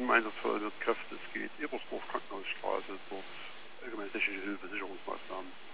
Teameinsatz verwendet, Kräfte. Es geht Ebersdorf, Krankenhausstraße, dort allgemeine technische Hilfe, Sicherungsmaßnahmen.